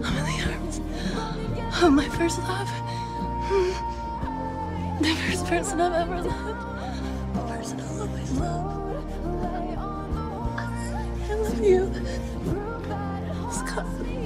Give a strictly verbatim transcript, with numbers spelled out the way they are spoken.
I'm in the arms of my first love. The first person I've ever loved. The person I'll always love. I love you, Scott.